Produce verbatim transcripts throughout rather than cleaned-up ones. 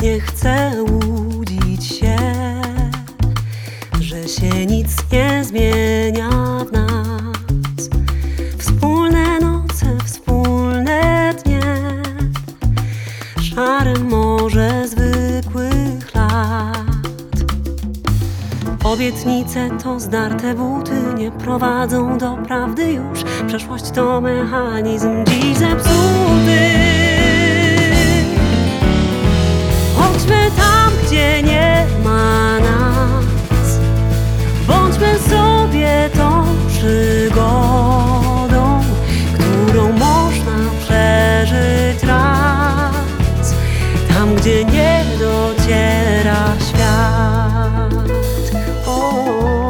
nie chcę łudzić się, że się nic nie zmienia w nas. Wspólne noce, wspólne dnie, szare morze zwykłych lat. Obietnice to zdarte buty, nie prowadzą do prawdy już. Przeszłość to mechanizm dziś zepsuty. Chodźmy tam, gdzie nie ma nas. Bądźmy sobie tą przygodą, którą można przeżyć raz. Tam, gdzie nie dociera świat. O.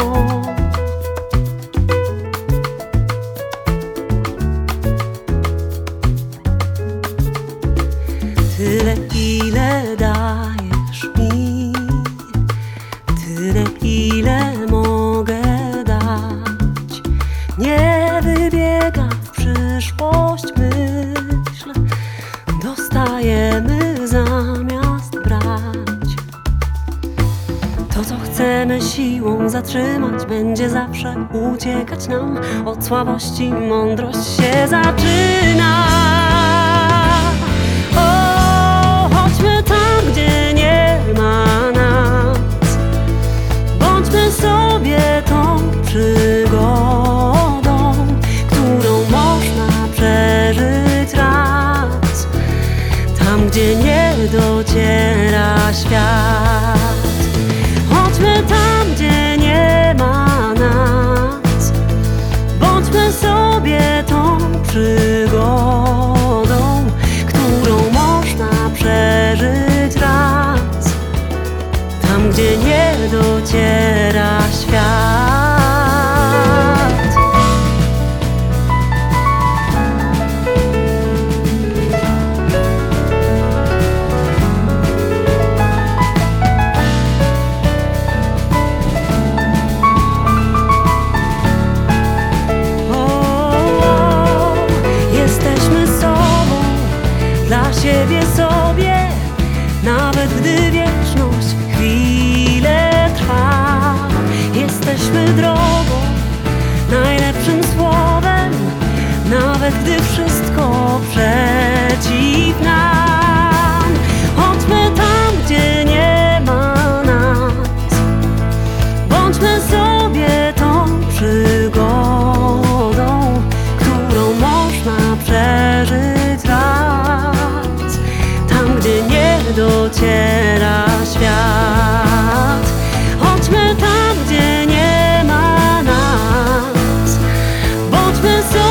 Tyle, ile dajesz mi, tyle, ile mogę dać. Nie wybiegam w przyszłość myśl, dostajemy zamiast brać. To, co chcemy siłą zatrzymać, będzie zawsze uciekać nam. Od słabości mądrość się zaczyna. Przygodą, którą można przeżyć raz. Tam, gdzie nie dociera świat. Chodźmy tam, gdzie nie ma nas. Bądźmy sobie tą przygodą, którą można przeżyć raz. Tam, gdzie nie dociera świat. Dla siebie sobie, nawet gdy wieczność chwilę trwa. Jesteśmy drogą, najlepszym słowem, nawet gdy wszystko przeciw nam. Chodźmy tam, gdzie nie ma nas. Bądźmy sobie tą przygodą, którą można przeżyć raz. Tam, gdzie nie dociera świat. Chodźmy tam, gdzie nie ma nas. Bądźmy sobie